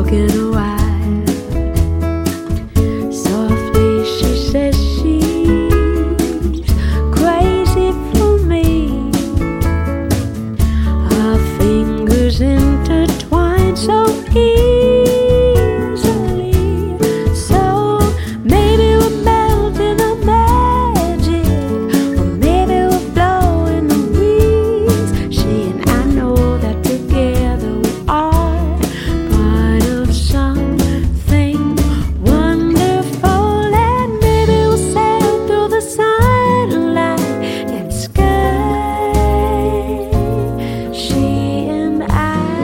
looking wild. Softly she says she's crazy for me. Our fingers intertwine so easily. So maybe we're melting the magic, or maybe we're blowing the breeze. She and I know that together we are part of something wonderful, and maybe we'll sail through the sunlight and sky. She and I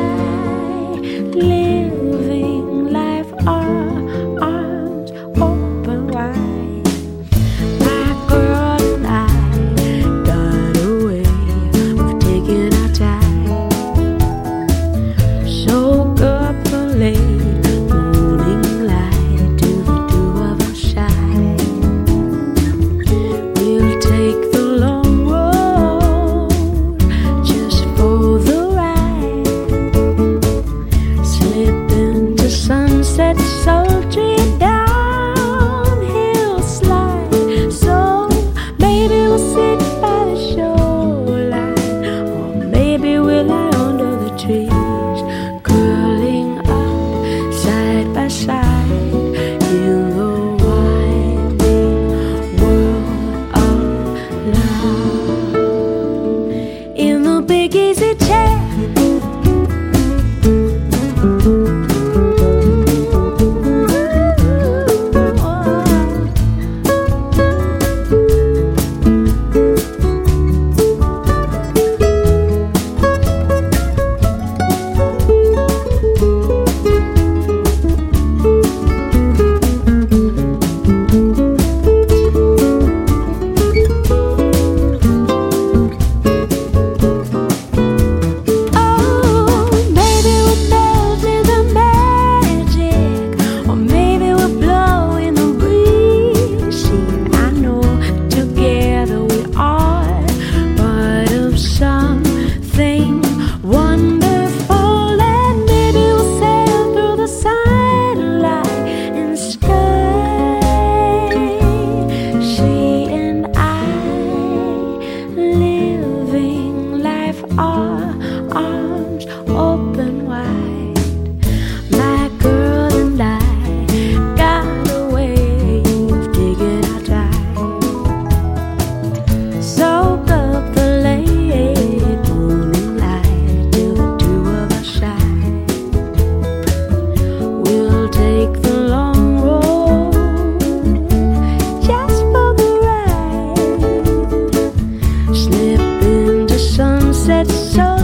living life, our arms open wide. My girl and I got a way of taking our time. Soak up the late morning light till the dew of our shine. We'll take the long road just for the ride. Slip into sunset, sultry downhill slide. So maybe we'll sit by the shoreline, or maybe we'll lie under the trees, curling up side by side in the winding world of love. In the big easy chair, wonderful, and maybe we'll sail through the sunlight and sky. She and I living life, our arms open wide. My girl and I got a way of taking our time. Soak up the late morning light till the dew of our shine. We'll take the long road just for the ride. Slip into sunset so